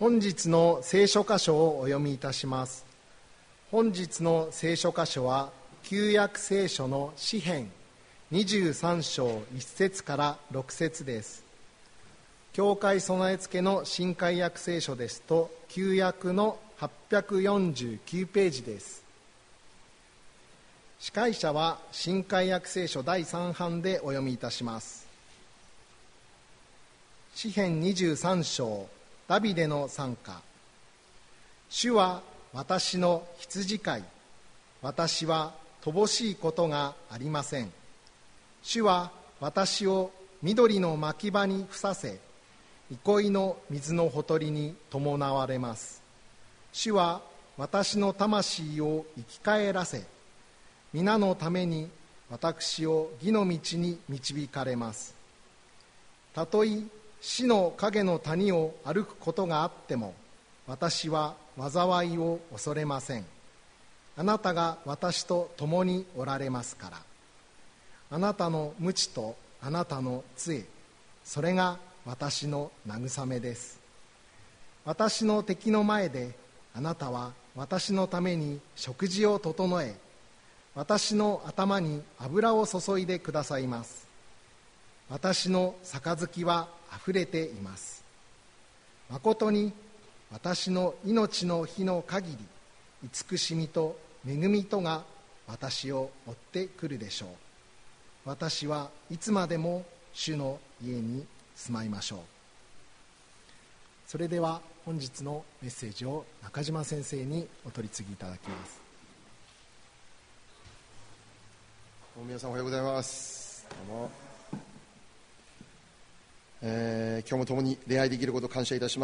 本日の聖書箇所をお読みいたします。本日の聖書箇所は旧約聖書の詩編23章1節から6節です。教会備え付けの新海約聖書ですと旧約の849ページです。司会者は新海約聖書第3版でお読みいたします。詩編23章ダビデの賛歌。主は私の羊飼い、私は乏しいことがありません。主は私を緑の牧場にふさせ、憩いの水のほとりに伴われます。主は私の魂を生き返らせ、皆のために私を義の道に導かれます。たとえ死の影の谷を歩くことがあっても、私は災いを恐れません。あなたが私と共におられますから。あなたの鞭とあなたの杖、それが私の慰めです。私の敵の前であなたは私のために食事を整え、私の頭に油を注いでくださいます。私の杯はあふれています。まことに私の命の日の限り、慈しみと恵みとが私を追ってくるでしょう。私はいつまでも主の家に住まいましょう。それでは本日のメッセージを中島先生にお取り次ぎいただきます。 皆さんおはようございます。どうも今日も共に礼拝できることを感謝いたします。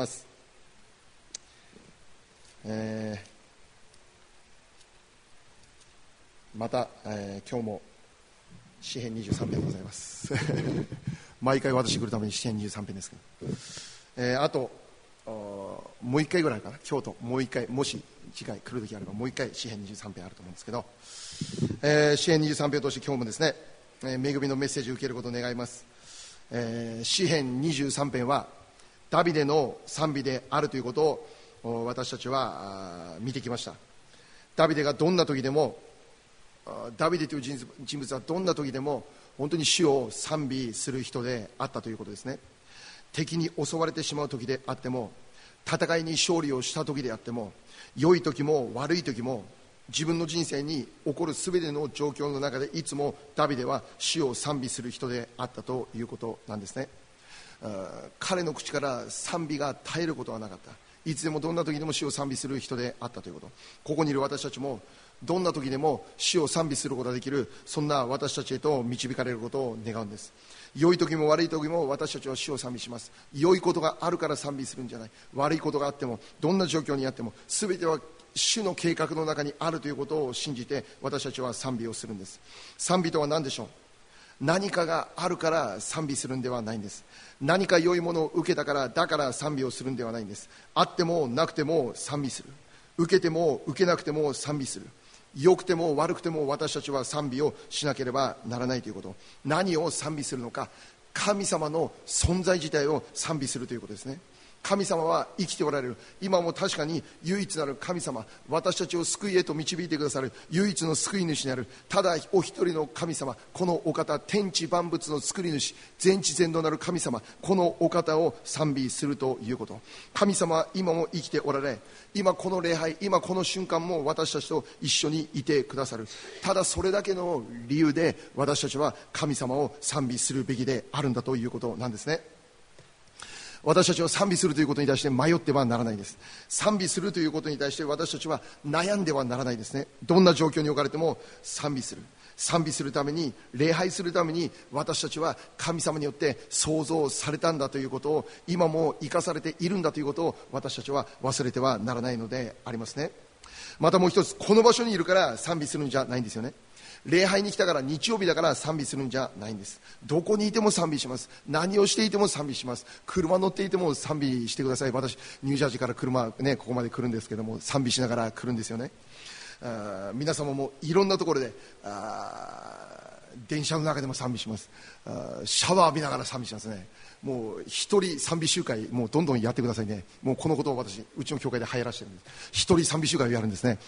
また、今日も詩編23編でございます毎回私来るために詩編23編ですけど、あともう一回ぐらいかな、今日ともう一回、もし次回来る時あればもう一回詩編23編あると思うんですけど、詩編23編を通して今日もですね、恵みのメッセージを受けることを願います。詩編23編はダビデの賛美であるということを私たちは見てきました。ダビデがどんな時でも、ダビデという人物はどんな時でも本当に主を賛美する人であったということですね。敵に襲われてしまう時であっても、戦いに勝利をした時であっても、良い時も悪い時も、自分の人生に起こるすべての状況の中でいつもダビデは主を賛美する人であったということなんですね。彼の口から賛美が絶えることはなかった。いつでもどんな時でも主を賛美する人であったということ。ここにいる私たちもどんな時でも主を賛美することができる、そんな私たちへと導かれることを願うんです。良い時も悪い時も私たちは主を賛美します。良いことがあるから賛美するんじゃない。悪いことがあっても、どんな状況にあっても、全ては主の計画の中にあるということを信じて私たちは賛美をするんです。賛美とは何でしょう。何かがあるから賛美するんではないんです。何か良いものを受けたからだから賛美をするんではないんです。あってもなくても賛美する。受けても受けなくても賛美する。良くても悪くても私たちは賛美をしなければならないということ。何を賛美するのか。神様の存在自体を賛美するということですね。神様は生きておられる。今も確かに唯一なる神様、私たちを救いへと導いてくださる唯一の救い主になるただお一人の神様、このお方、天地万物の作り主、全知全能なる神様、このお方を賛美するということ。神様は今も生きておられ、今この礼拝、今この瞬間も私たちと一緒にいてくださる。ただそれだけの理由で私たちは神様を賛美するべきであるんだということなんですね。私たちは賛美するということに対して迷ってはならないです。賛美するということに対して私たちは悩んではならないですね。どんな状況に置かれても賛美する。賛美するために、礼拝するために私たちは神様によって創造されたんだということを、今も生かされているんだということを私たちは忘れてはならないのでありますね。またもう一つ、この場所にいるから賛美するんじゃないんですよね。礼拝に来たから、日曜日だから賛美するんじゃないんです。どこにいても賛美します。何をしていても賛美します。車乗っていても賛美してください。私ニュージャージーから車ね、ここまで来るんですけども、賛美しながら来るんですよね。皆様もいろんなところで電車の中でも賛美します。シャワー浴びながら賛美しますね。もう一人賛美集会、もうどんどんやってくださいね。もうこのことを私、うちの教会で流行らしてるんです。一人賛美集会をやるんですね。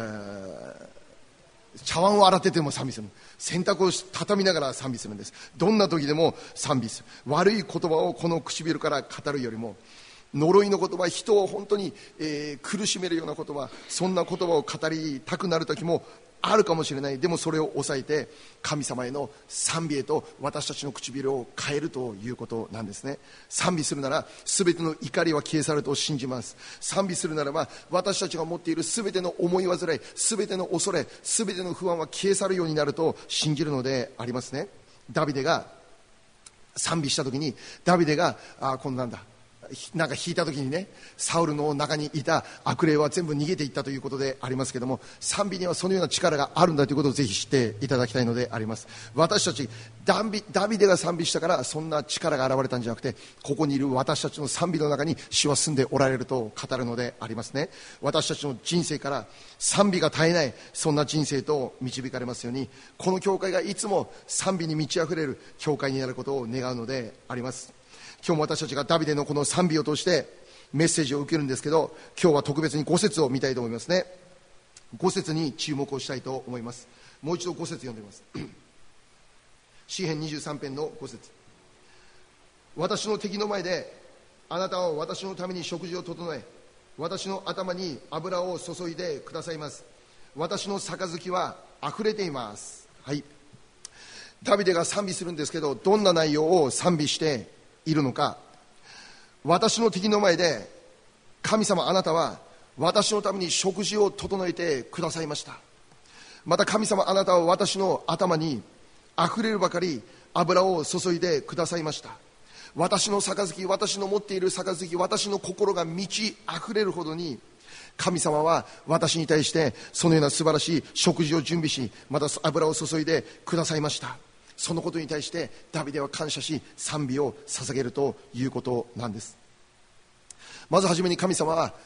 茶碗を洗ってても賛美する。洗濯を畳みながら賛美するんです。どんな時でも賛美する。悪い言葉をこの唇から語るよりも、呪いの言葉、人を本当に、苦しめるような言葉、そんな言葉を語りたくなる時もあるかもしれない。でもそれを抑えて神様への賛美へと私たちの唇を変えるということなんですね。賛美するなら全ての怒りは消え去ると信じます。賛美するならば私たちが持っている全ての思い煩い、全ての恐れ、全ての不安は消え去るようになると信じるのでありますね。ダビデが賛美した時に、ダビデがこんなんだ、なんか引いた時にね、サウルの中にいた悪霊は全部逃げていったということでありますけれども、賛美にはそのような力があるんだということをぜひ知っていただきたいのであります。私たちダビデが賛美したからそんな力が現れたんじゃなくて、ここにいる私たちの賛美の中に主は住んでおられると語るのでありますね。私たちの人生から賛美が絶えない、そんな人生と導かれますように、この教会がいつも賛美に満ち溢れる教会になることを願うのであります。今日も私たちがダビデのこの賛美を通してメッセージを受けるんですけど、今日は特別に5節を見たいと思いますね。5節に注目をしたいと思います。もう一度5節読んでみます。詩編23編の5節。私の敵の前であなたは私のために食事を整え、私の頭に油を注いでくださいます。私の杯はあふれています。はい、ダビデが賛美するんですけど、どんな内容を賛美しているのか。私の敵の前で神様あなたは私のために食事を整えてくださいました。また神様あなたは私の頭にあふれるばかり油を注いでくださいました。私の杯、私の持っている杯、私の心が満ちあふれるほどに神様は私に対してそのような素晴らしい食事を準備し、また油を注いでくださいました。そのことに対してダビデは感謝し賛美を捧げるということなんです。まずはじめに神様が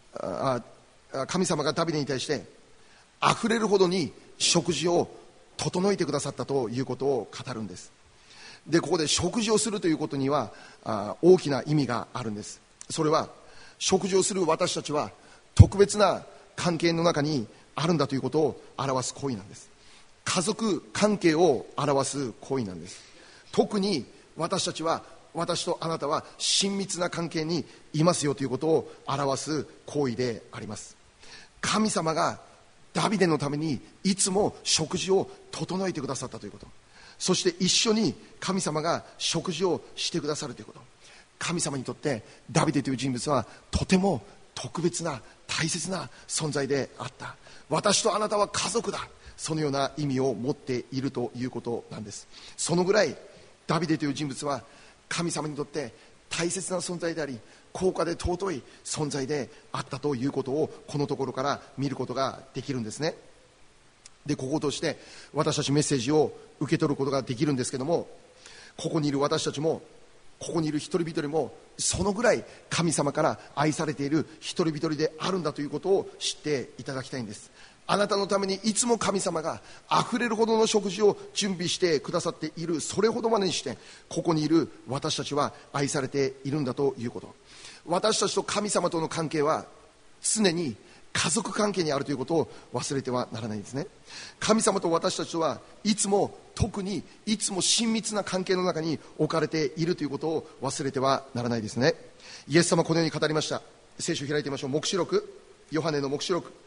ダビデに対してあふれるほどに食事を整えてくださったということを語るんです。でここで食事をするということには大きな意味があるんです。それは食事をする私たちは特別な関係の中にあるんだということを表す行為なんです。家族関係を表す行為なんです。特に私たちは、私とあなたは親密な関係にいますよということを表す行為であります。神様がダビデのためにいつも食事を整えてくださったということ、そして一緒に神様が食事をしてくださるということ、神様にとってダビデという人物はとても特別な大切な存在であった。私とあなたは家族だ、そのような意味を持っているということなんです。そのぐらいダビデという人物は神様にとって大切な存在であり、高価で尊い存在であったということをこのところから見ることができるんですね。でここを通して私たちメッセージを受け取ることができるんですけども、ここにいる私たちも、ここにいる一人一人もそのぐらい神様から愛されている一人一人であるんだということを知っていただきたいんです。あなたのためにいつも神様があふれるほどの食事を準備してくださっている、それほどまでにしてここにいる私たちは愛されているんだということ。私たちと神様との関係は常に家族関係にあるということを忘れてはならないんですね。神様と私たちとはいつも、特にいつも親密な関係の中に置かれているということを忘れてはならないですね。イエス様このように語りました。聖書を開いてみましょう。黙示録、ヨハネの黙示録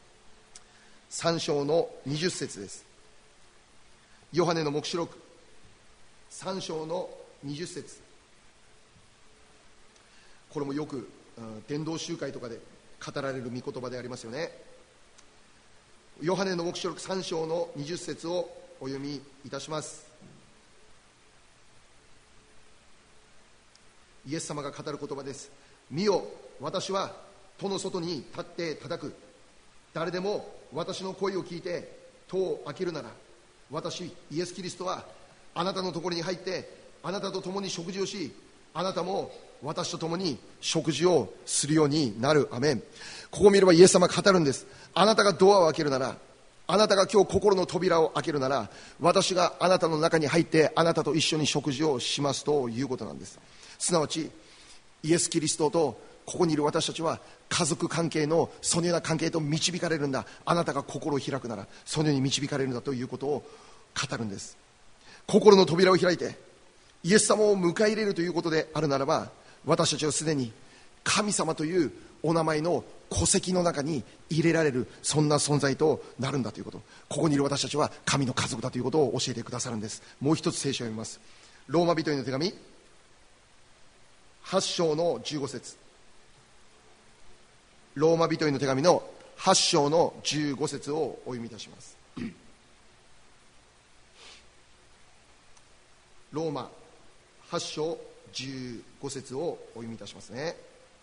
3章の20節です。ヨハネの黙示録3章の20節、これもよく伝道集会とかで語られる御言葉でありますよね。ヨハネの黙示録3章の20節をお読みいたします。イエス様が語る言葉です。見よ、私は戸の外に立って叩く。誰でも私の声を聞いて戸を開けるなら、私イエス・キリストはあなたのところに入ってあなたと共に食事をし、あなたも私と共に食事をするようになる。アメン。ここを見ればイエス様が語るんです。あなたがドアを開けるならあなたが今日心の扉を開けるなら、私があなたの中に入ってあなたと一緒に食事をしますということなんです。すなわちイエス・キリストとここにいる私たちは家族関係のそのような関係と導かれるんだ。あなたが心を開くならそのように導かれるんだということを語るんです。心の扉を開いてイエス様を迎え入れるということであるならば、私たちはすでに神様というお名前の戸籍の中に入れられる、そんな存在となるんだということ。ここにいる私たちは神の家族だということを教えてくださるんです。もう一つ聖書を読みます。ローマ人への手紙8章の15節。ローマ人への手紙の8章の15節をお読みいたします。ローマ8章15節をお読みいたしますね。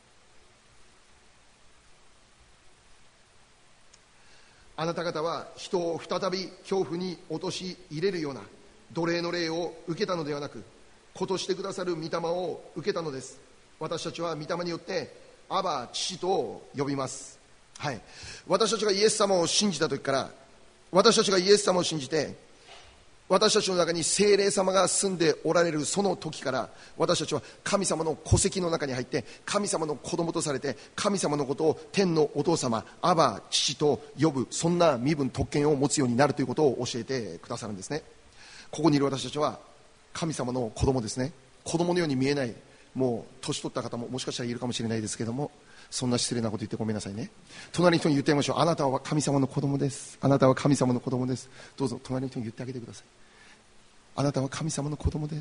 あなた方は人を再び恐怖に陥れるような奴隷の霊を受けたのではなく、子としてくださる御霊を受けたのです。私たちは御霊によってアバ父と呼びます。はい、私たちがイエス様を信じた時から、私たちがイエス様を信じて私たちの中に聖霊様が住んでおられるその時から、私たちは神様の戸籍の中に入って神様の子供とされて、神様のことを天のお父様アバ父と呼ぶ、そんな身分特権を持つようになるということを教えてくださるんですね。ここにいる私たちは神様の子供ですね。子供のように見えない、もう年取った方ももしかしたらいるかもしれないですけども、そんな失礼なこと言ってごめんなさいね。隣の人に言ってみましょう。あなたは神様の子供です。あなたは神様の子供です。どうぞ隣の人に言ってあげてください。あなたは神様の子供です。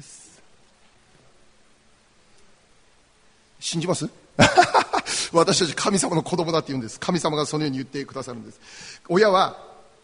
信じます私たち神様の子供だって言うんです。神様がそのように言ってくださるんです。親は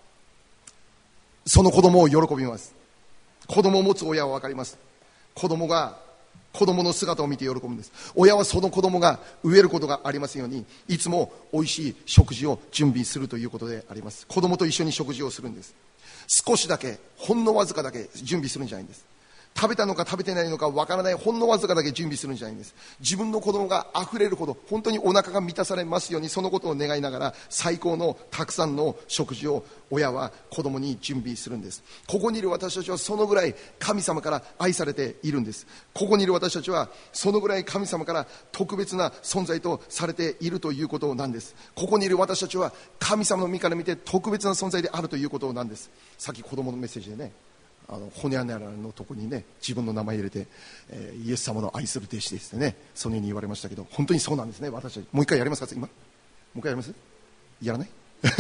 その子供を喜びます。子供を持つ親は分かります。子供が子供の姿を見て喜ぶんです。親はその子供が飢えることがありませんように、いつも美味しい食事を準備するということであります。子供と一緒に食事をするんです。少しだけ、ほんのわずかだけ準備するんじゃないんです。食べたのか食べてないのかわからない、ほんのわずかだけ準備するんじゃないんです。自分の子供があふれるほど本当にお腹が満たされますように、そのことを願いながら最高のたくさんの食事を親は子供に準備するんです。ここにいる私たちはそのぐらい神様から愛されているんです。ここにいる私たちはそのぐらい神様から特別な存在とされているということなんです。ここにいる私たちは神様の身から見て特別な存在であるということなんです。さっき子供のメッセージでね、ホニャララのとこにね、自分の名前入れて、イエス様の愛する弟子ですってね、そのように言われましたけど、本当にそうなんですね。私たちもう一回やりますか。今もう一回やります？やらない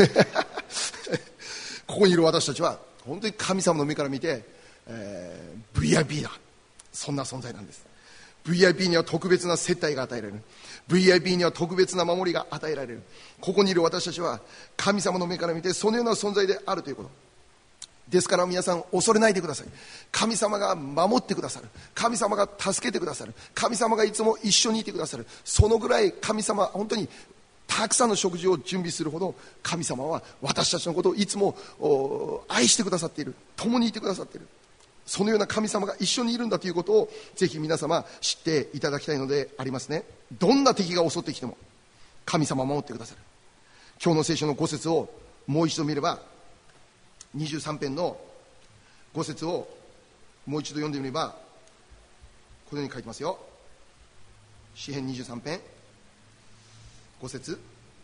ここにいる私たちは本当に神様の目から見て、VIP だ、そんな存在なんです。 VIP には特別な接待が与えられる。 VIP には特別な守りが与えられる。ここにいる私たちは神様の目から見てそのような存在であるということですから、皆さん恐れないでください。神様が守ってくださる。神様が助けてくださる。神様がいつも一緒にいてくださる。そのぐらい神様は本当にたくさんの食事を準備するほど、神様は私たちのことをいつも愛してくださっている。共にいてくださっている。そのような神様が一緒にいるんだということをぜひ皆様知っていただきたいのでありますね。どんな敵が襲ってきても神様は守ってくださる。今日の聖書の5節をもう一度見れば、23編の5節をもう一度読んでみれば、このように書いてますよ。詩編23編5節、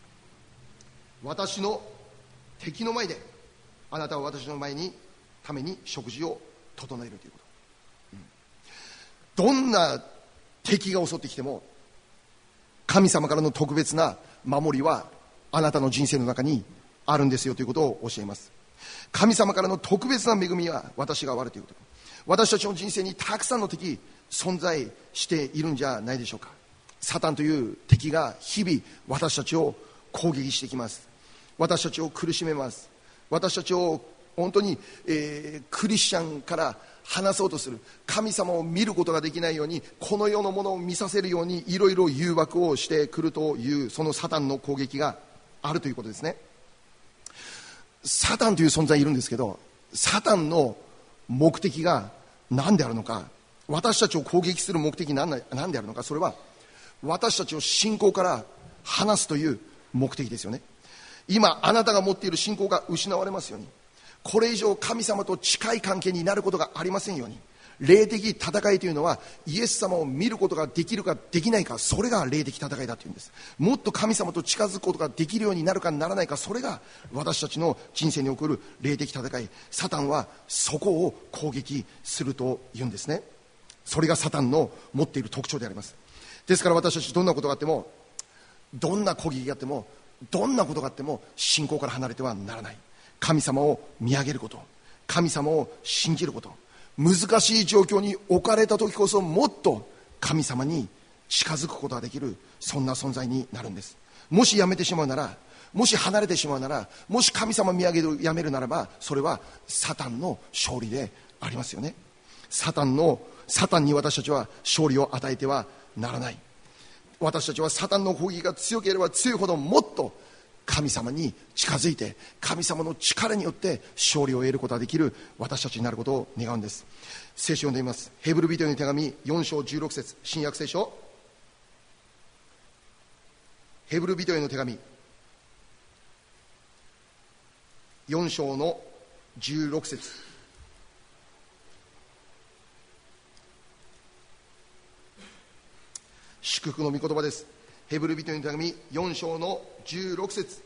私の敵の前であなたは私の前にために食事を整えるということ、どんな敵が襲ってきても神様からの特別な守りはあなたの人生の中にあるんですよということを教えます。神様からの特別な恵みは私があるということ。私たちの人生にたくさんの敵存在しているんじゃないでしょうか。サタンという敵が日々私たちを攻撃してきます。私たちを苦しめます。私たちを本当に、クリスチャンから離そうとする。神様を見ることができないように、この世のものを見させるようにいろいろ誘惑をしてくるという、そのサタンの攻撃があるということですね。サタンという存在いるんですけど、サタンの目的が何であるのか、私たちを攻撃する目的何であるのか、それは私たちを信仰から離すという目的ですよね。 今あなたが持っている信仰が失われますように、これ以上神様と近い関係になることがありませんように。霊的戦いというのはイエス様を見ることができるかできないか、それが霊的戦いだというんです。もっと神様と近づくことができるようになるかならないか、それが私たちの人生に起こる霊的戦い。サタンはそこを攻撃するというんですね。それがサタンの持っている特徴であります。ですから私たちどんなことがあっても、どんな攻撃があっても、どんなことがあっても信仰から離れてはならない。神様を見上げること、神様を信じること。難しい状況に置かれた時こそもっと神様に近づくことができる、そんな存在になるんです。もしやめてしまうなら、もし離れてしまうなら、もし神様を見上げるやめるならば、それはサタンの勝利でありますよね。サタンに私たちは勝利を与えてはならない。私たちはサタンの攻撃が強ければ強いほど、もっと神様に近づいて、神様の力によって勝利を得ることができる私たちになることを願うんです。聖書を読んでみます。ヘブル人への手紙4章16節、新約聖書、ヘブル人への手紙4章の16節、祝福の御言葉です。ヘブル人への手紙4章の16節、読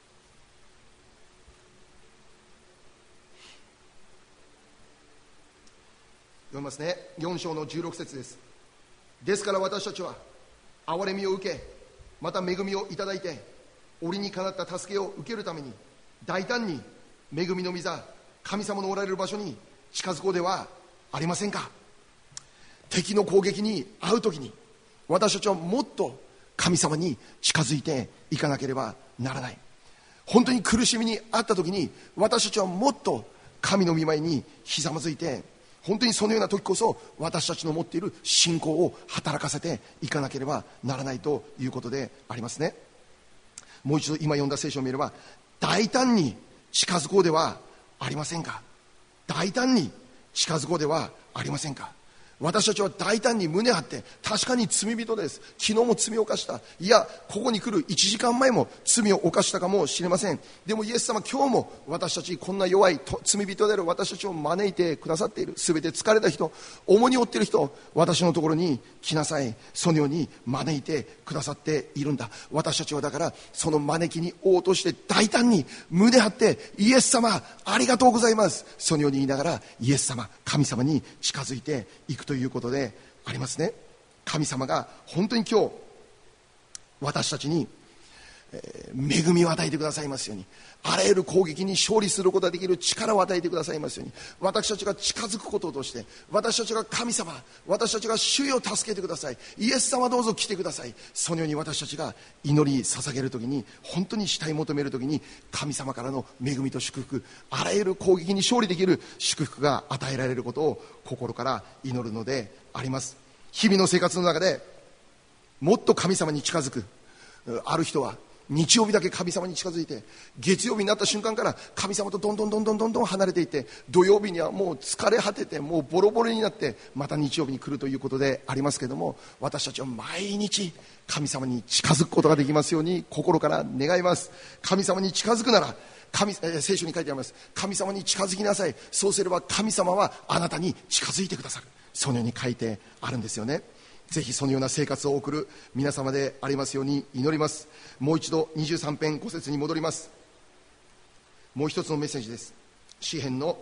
みますね。4章の16節です。ですから私たちは憐れみを受け、また恵みをいただいて、折にかなった助けを受けるために大胆に恵みの御座、神様のおられる場所に近づこうではありませんか。敵の攻撃に遭うときに私たちはもっと神様に近づいていかなければならない。本当に苦しみにあったときに私たちはもっと神の御前にひざまずいて、本当にそのような時こそ私たちの持っている信仰を働かせていかなければならないということでありますね。もう一度今読んだ聖書を見れば、大胆に近づこうではありませんか。大胆に近づこうではありませんか。私たちは大胆に胸張って、確かに罪人です、昨日も罪を犯した、いやここに来る1時間前も罪を犯したかもしれません。でもイエス様、今日も私たちこんな弱い罪人である私たちを招いてくださっている。すべて疲れた人、重荷を負っている人、私のところに来なさい、そのように招いてくださっているんだ。私たちはだからその招きに応答して大胆に胸張って、イエス様ありがとうございます、そのように言いながらイエス様、神様に近づいていくということでありますね。神様が本当に今日私たちに恵みを与えてくださいますように、あらゆる攻撃に勝利することができる力を与えてくださいますように、私たちが近づくこととして、私たちが神様、私たちが主よ助けてください、イエス様どうぞ来てください、そのように私たちが祈り捧げるときに、本当に慕い求めるときに、神様からの恵みと祝福、あらゆる攻撃に勝利できる祝福が与えられることを心から祈るのであります。日々の生活の中でもっと神様に近づく、ある人は日曜日だけ神様に近づいて、月曜日になった瞬間から神様とどんどん離れていって、土曜日にはもう疲れ果てて、もうボロボロになってまた日曜日に来るということでありますけれども、私たちは毎日神様に近づくことができますように心から願います。神様に近づくなら、聖書に書いてあります。神様に近づきなさい、そうすれば神様はあなたに近づいてくださる、そのように書いてあるんですよね。ぜひそのような生活を送る皆様でありますように祈ります。もう一度23編5節に戻ります。もう一つのメッセージです。詩編の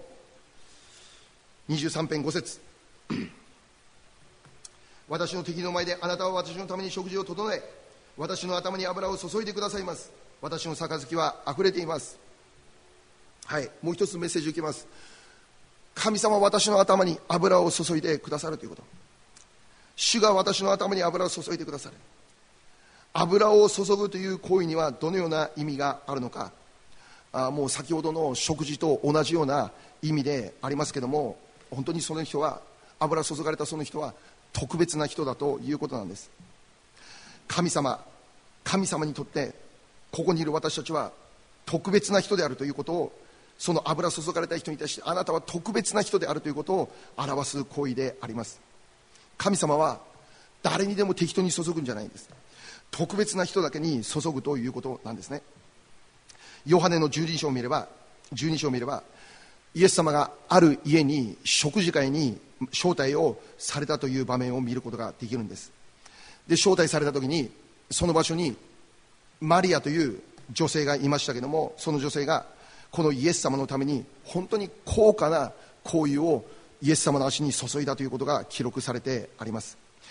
23編5節私の敵の前であなたは私のために食事を整え、私の頭に油を注いでくださいます。私の杯はあふれています。はい、もう一つメッセージを受けます。神様は私の頭に油を注いでくださるということ、主が私の頭に油を注いでくださる。油を注ぐという行為にはどのような意味があるのか、もう先ほどの食事と同じような意味でありますけども、本当にその人は、油注がれたその人は特別な人だということなんです。神様にとってここにいる私たちは特別な人であるということを、その油注がれた人に対して、あなたは特別な人であるということを表す行為であります。神様は誰にでも適当に注ぐんじゃないんです。特別な人だけに注ぐということなんですね。 ヨハネの12章を見ればイエス様がある家に食事会に招待をされたという場面を見ることができるんです。で、招待された時にその場所にマリアという女性がいましたけども、その女性がこのイエス様のために本当に高価な香油をイエス様の足に注いだということが記録されてあります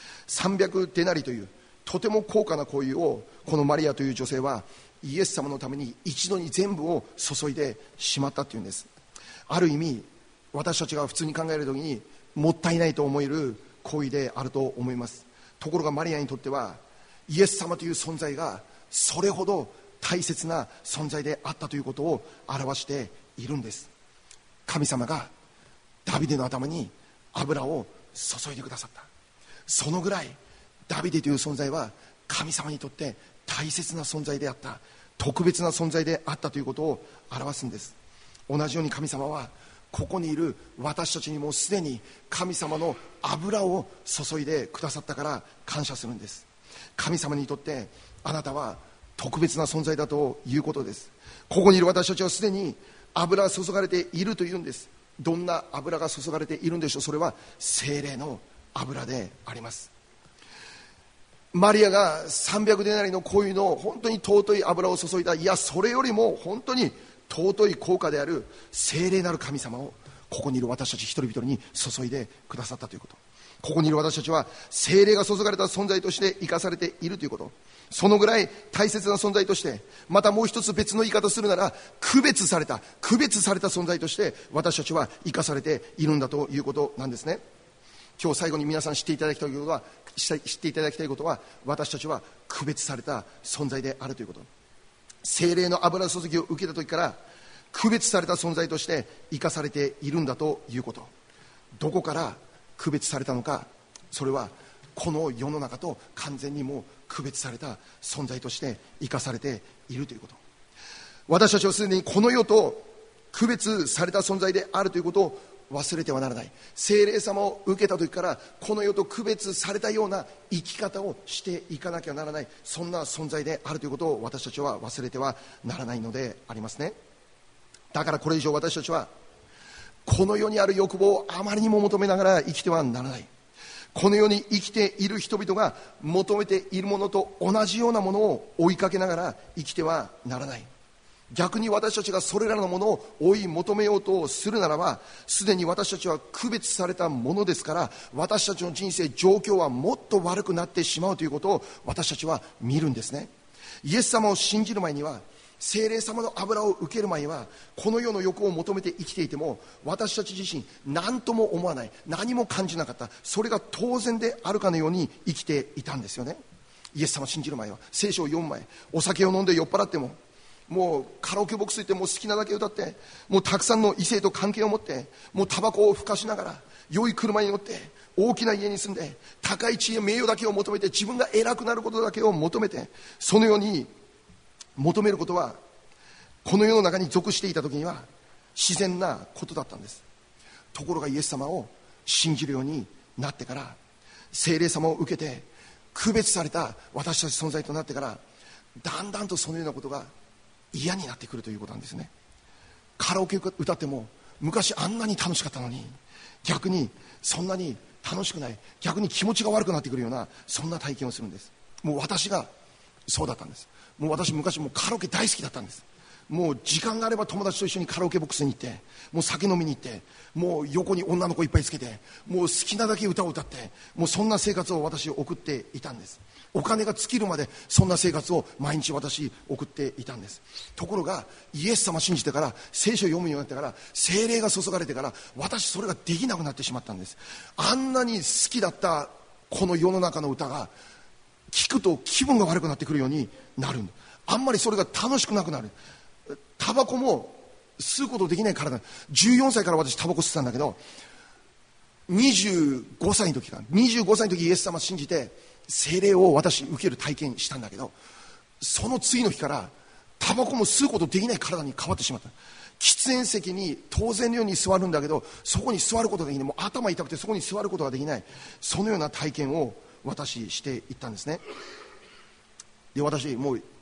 。300デナリというとても高価な香油をこのマリアという女性はイエス様のために一度に全部を注いでしまったというんです。ある意味私たちが普通に考えるときにもったいないと思える行為であると思います。ところがマリアにとってはイエス様という存在がそれほど大切な存在であったということを表しているんです。神様がダビデの頭に油を注いでくださった。そのぐらいダビデという存在は神様にとって大切な存在であった、特別な存在であったということを表すんです。同じように神様はここにいる私たちにもすでに神様の油を注いでくださったから感謝するんです。神様にとってあなたは特別な存在だということです。ここにいる私たちはすでに油が注がれているというんです。どんな油が注がれているんでしょう。それは聖霊の油であります。マリアが300デナリの香油の本当に尊い油を注いだ、いやそれよりも本当に尊い高価である聖霊なる神様をここにいる私たち一人一人に注いでくださったということ。ここにいる私たちは聖霊が注がれた存在として生かされているということ。そのぐらい大切な存在として、またもう一つ別の言い方をするなら区別された存在として私たちは生かされているんだということなんですね。今日最後に皆さん知っていただきたいことは私たちは区別された存在であるということ。聖霊の油注ぎを受けた時から区別された存在として生かされているんだということ。どこから区別されたのか、それはこの世の中と完全にもう区別された存在として生かされているということ。私たちはすでにこの世と区別された存在であるということを忘れてはならない。聖霊様を受けた時からこの世と区別されたような生き方をしていかなきゃならない、そんな存在であるということを私たちは忘れてはならないのでありますね。だからこれ以上私たちはこの世にある欲望をあまりにも求めながら生きてはならない。この世に生きている人々が求めているものと同じようなものを追いかけながら生きてはならない。逆に私たちがそれらのものを追い求めようとするならば、すでに私たちは区別されたものですから、私たちの人生状況はもっと悪くなってしまうということを私たちは見るんですね。イエス様を信じる前には、聖霊様の油を受ける前には、この世の欲を求めて生きていても私たち自身何とも思わない、何も感じなかった、それが当然であるかのように生きていたんですよね。イエス様を信じる前は、聖書を読む前、お酒を飲んで酔っ払っても、もうカラオケボックス行ってもう好きなだけ歌って、もうたくさんの異性と関係を持って、もうタバコをふかしながら良い車に乗って大きな家に住んで、高い地位名誉だけを求めて、自分が偉くなることだけを求めて、そのように求めることはこの世の中に属していた時には自然なことだったんです。ところがイエス様を信じるようになってから、聖霊様を受けて区別された私たち存在となってから、だんだんとそのようなことが嫌になってくるということなんですね。カラオケ歌っても昔あんなに楽しかったのに、逆にそんなに楽しくない、逆に気持ちが悪くなってくるような、そんな体験をするんです。もう私がそうだったんです。もう私昔もうカラオケ大好きだったんです。もう時間があれば友達と一緒にカラオケボックスに行って、もう酒飲みに行って、もう横に女の子いっぱいつけて、もう好きなだけ歌を歌って、もうそんな生活を私送っていたんです。お金が尽きるまでそんな生活を毎日私送っていたんです。ところがイエス様信じてから、聖書を読むようになってから、聖霊が注がれてから、私それができなくなってしまったんです。あんなに好きだったこの世の中の歌が聞くと気分が悪くなってくるようになる。あんまりそれが楽しくなくなる。タバコも吸うことできないからだ。14歳から私タバコ吸ってたんだけど、25歳の時イエス様信じて聖霊を私受ける体験したんだけど、その次の日からタバコも吸うことできない体に変わってしまった。喫煙席に当然のように座るんだけど、そこに座ることができない。もう頭痛くてそこに座ることができない。そのような体験を私していったんですね。で、私もう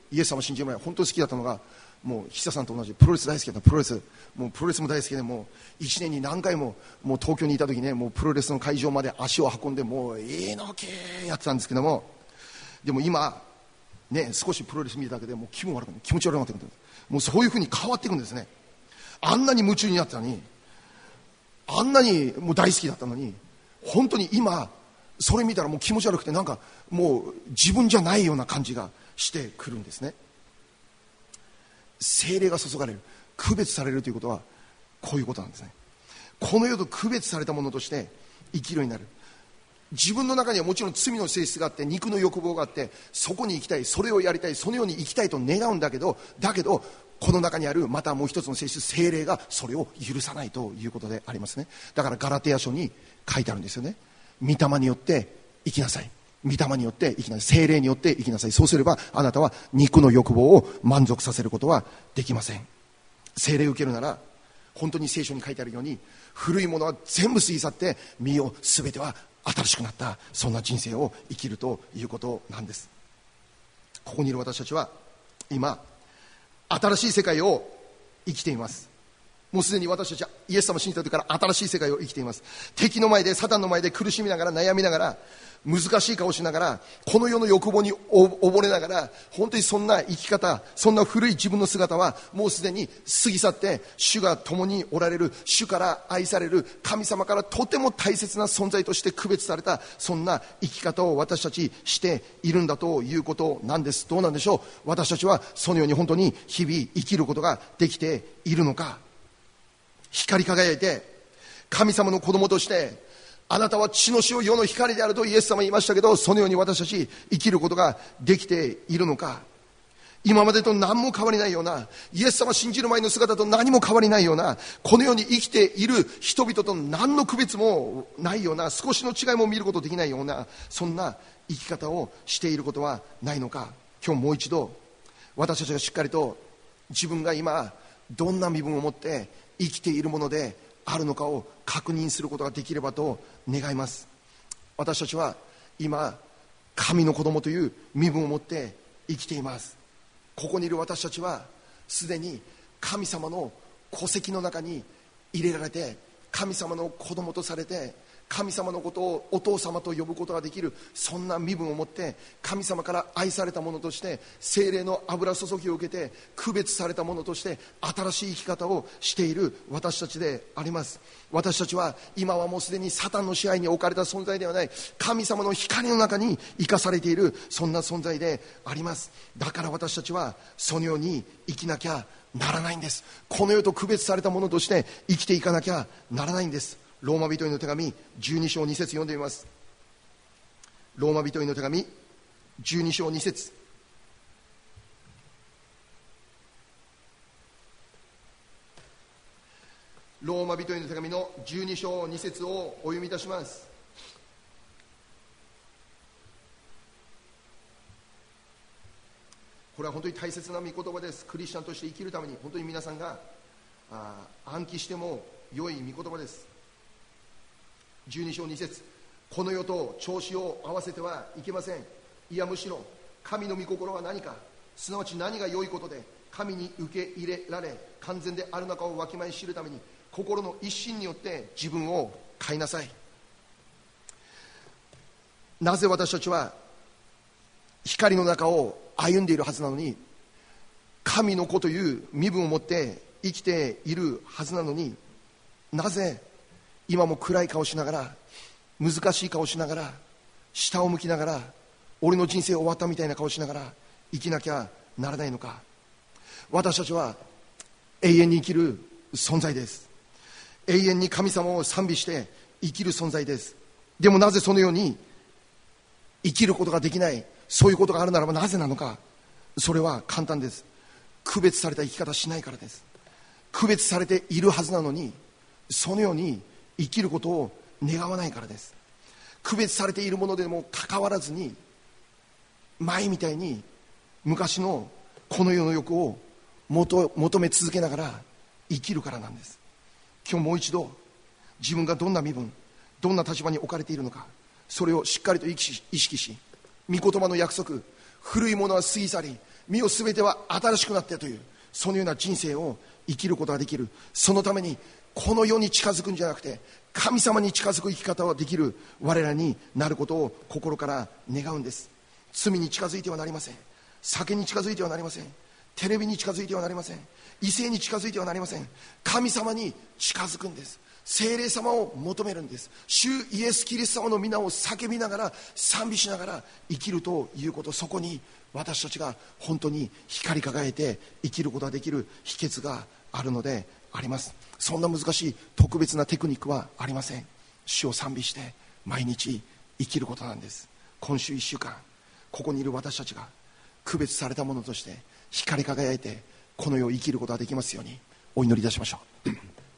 イエス様を信じる前本当に好きだったのが、もう菱田さんと同じプロレス大好きだった。プロレスも大好きで、もう1年に何回も、もう東京にいた時ね、もうプロレスの会場まで足を運んで、もう猪木やってたんですけども、でも今ね、少しプロレス見るだけでもう気持ち悪くなってくる。もうそういうふうに変わっていくんですね。あんなに夢中になってたのに、あんなにもう大好きだったのに、本当に今それ見たらもう気持ち悪くて、なんかもう自分じゃないような感じがしてくるんですね。聖霊が注がれる、区別されるということはこういうことなんですね。この世と区別されたものとして生きるようになる。自分の中にはもちろん罪の性質があって、肉の欲望があって、そこに行きたい、それをやりたい、そのように生きたいと願うんだけど、この中にあるまたもう一つの性質、聖霊がそれを許さないということでありますね。だからガラテヤ書に書いてあるんですよね。御霊によって生きなさい、御霊によって生きなさい、聖霊によって生きなさい。そうすればあなたは肉の欲望を満足させることはできません。聖霊を受けるなら本当に聖書に書いてあるように、古いものは全部過ぎ去って身を全ては新しくなった、そんな人生を生きるということなんです。ここにいる私たちは今新しい世界を生きています。もうすでに私たちはイエス様を信じた時から新しい世界を生きています。敵の前で、サタンの前で苦しみながら、悩みながら、難しい顔しながら、この世の欲望に溺れながら、本当にそんな生き方、そんな古い自分の姿はもうすでに過ぎ去って、主が共におられる、主から愛される、神様からとても大切な存在として区別された、そんな生き方を私たちしているんだということなんです。どうなんでしょう。私たちはそのように本当に日々生きることができているのか。光り輝いて神様の子供として、あなたは血の塩、世の光であるとイエス様言いましたけど、そのように私たち生きることができているのか。今までと何も変わりないような、イエス様信じる前の姿と何も変わりないような、この世に生きている人々と何の区別もないような、少しの違いも見ることできないような、そんな生き方をしていることはないのか。今日もう一度私たちがしっかりと自分が今どんな身分を持って生きているものであるのかを確認することができればと願います。私たちは今神の子供という身分を持って生きています。ここにいる私たちはすでに神様の戸籍の中に入れられて、神様の子供とされて、神様のことをお父様と呼ぶことができる、そんな身分を持って神様から愛されたものとして、聖霊の油注ぎを受けて区別されたものとして新しい生き方をしている私たちであります。私たちは今はもうすでにサタンの支配に置かれた存在ではない、神様の光の中に生かされている、そんな存在であります。だから私たちはそのように生きなきゃならないんです。この世と区別されたものとして生きていかなきゃならないんです。ローマ人への手紙12章2節読んでみます。ローマ人への手紙12章2節。ローマ人への手紙の12章2節をお読みいたします。これは本当に大切な御言葉です。クリスチャンとして生きるために本当に皆さんが暗記しても良い御言葉です。12章2節。この世と調子を合わせてはいけません。いやむしろ神の御心は何か、すなわち何が良いことで神に受け入れられ完全であるのかをわきまえ知るために、心の一心によって自分を変えなさい。なぜ私たちは光の中を歩んでいるはずなのに、神の子という身分を持って生きているはずなのに、なぜ今も暗い顔しながら、難しい顔しながら、下を向きながら、俺の人生終わったみたいな顔しながら生きなきゃならないのか。私たちは永遠に生きる存在です。永遠に神様を賛美して生きる存在です。でもなぜそのように生きることができない、そういうことがあるならばなぜなのか。それは簡単です。区別された生き方しないからです。区別されているはずなのに、そのように生きることを願わないからです。区別されているものでもかかわらずに、前みたいに昔のこの世の欲を求め続けながら生きるからなんです。今日もう一度自分がどんな身分、どんな立場に置かれているのか、それをしっかりと意識し、御言葉の約束、古いものは過ぎ去り身をすべては新しくなってという、そのような人生を生きることができる。そのためにこの世に近づくんじゃなくて、神様に近づく生き方をできる我らになることを心から願うんです。罪に近づいてはなりません。酒に近づいてはなりません。テレビに近づいてはなりません。異性に近づいてはなりません。神様に近づくんです。聖霊様を求めるんです。主イエス・キリスト様の皆を叫びながら、賛美しながら生きるということ、そこに私たちが本当に光り輝いて生きることができる秘訣があるのであります。そんな難しい特別なテクニックはありません。主を賛美して毎日生きることなんです。今週1週間、ここにいる私たちが区別されたものとして光り輝いてこの世を生きることができますようにお祈りいたしましょう。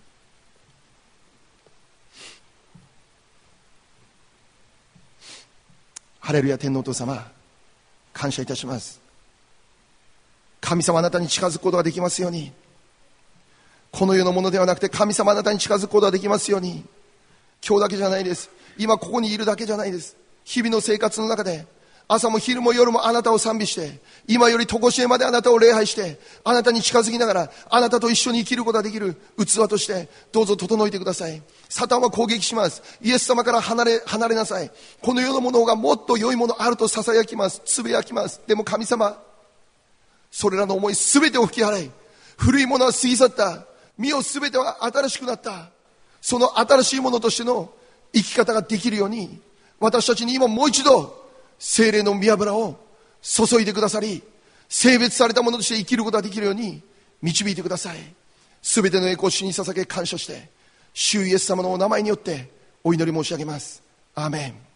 ハレルヤ。天皇お父様、感謝いたします。神様あなたに近づくことができますように、この世のものではなくて神様あなたに近づくことができますように。今日だけじゃないです。今ここにいるだけじゃないです。日々の生活の中で朝も昼も夜もあなたを賛美して、今より常しえまであなたを礼拝して、あなたに近づきながらあなたと一緒に生きることができる器としてどうぞ整えてください。サタンは攻撃します。イエス様から離れなさい。この世のもの方がもっと良いものあるとささやきます。つぶやきます。でも神様、それらの思いすべてを吹き払い、古いものは過ぎ去った、身をすべては新しくなった、その新しいものとしての生き方ができるように、私たちに今もう一度聖霊の御油を注いでくださり、聖別されたものとして生きることができるように導いてください。すべての栄光を主に捧げ感謝して、主イエス様のお名前によってお祈り申し上げます。アーメン。